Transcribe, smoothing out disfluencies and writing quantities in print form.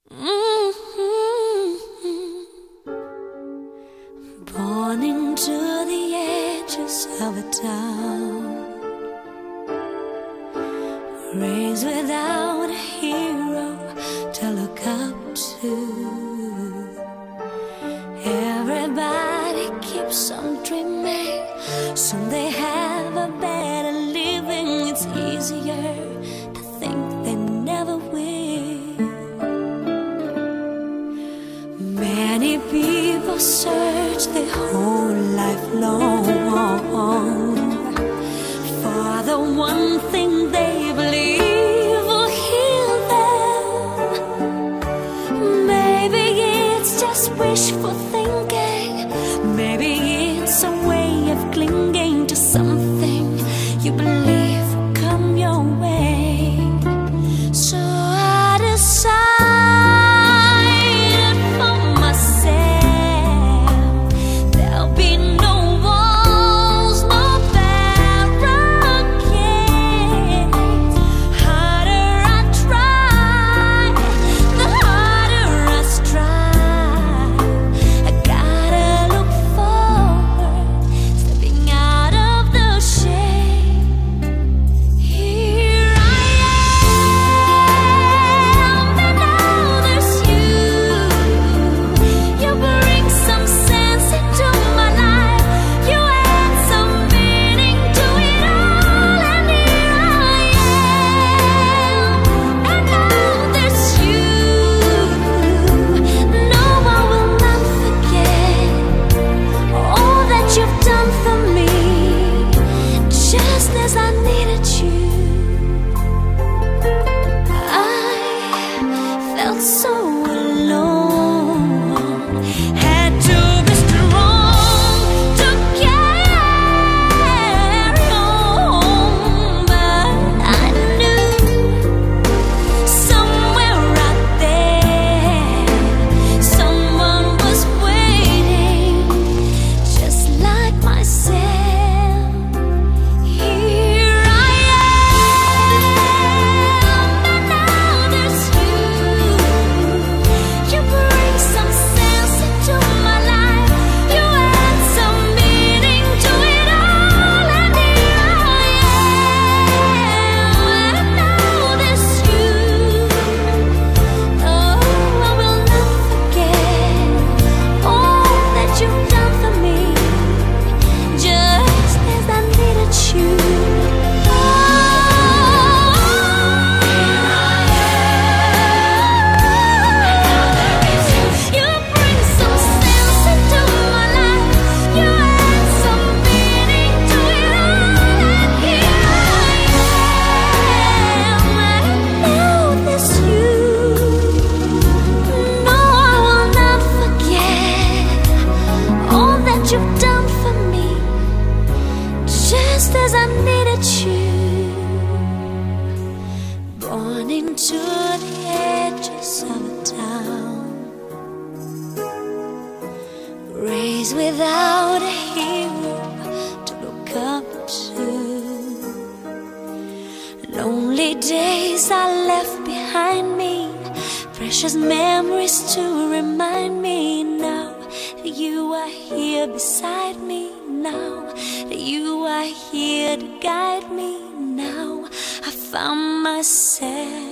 Born into the edges of a town, raised without a hero to look up to. Everybody keeps on dreaming, soon they have a better living. It's easier to think they never will. Many people search their whole life long for the one thing they believe will heal them. Maybe it's just wishful thinking, maybe it's a way of clinging to something you believe will come your way. So I decided for myself, there'll be no walls, no barricades. Harder I try, the harder I strive. I gotta look forward, stepping out of the shade. Here I am, and now there's you. You bring some sense into my life. You add some meaning to it all, and here I am, and now there's you. No, I will not forget all that you've done for me, just as I needed you. I felt so alone, had to be strong to carry on, but I knew somewhere out there someone was waiting, just like myself. Here I am, and now there's you. You bring some sense into my life. You add some meaning to it all, and here I am, and now there's you. Oh, I will not forget all that you've done for me, just as I needed you. You bring some sense into my life. You add some meaning to it all, and here I am, and now there's you. No, I will not forget all that you've done for me, just as I needed you. Born into the edges of a town, raised without a hero to look up to. Lonely days I left behind me, precious memories to remind me now that you are here beside me, now that you are here to guide me. Now I found myself.